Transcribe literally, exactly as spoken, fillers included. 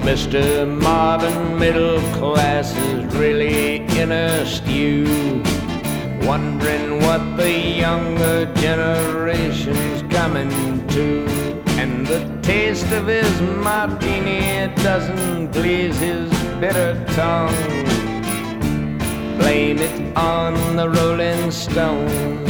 Mister Marvin Middle Class is really in a stew, wondering what the younger generation's coming to. And the taste of his martini doesn't please his bitter tongue. Blame it on the Rolling Stones.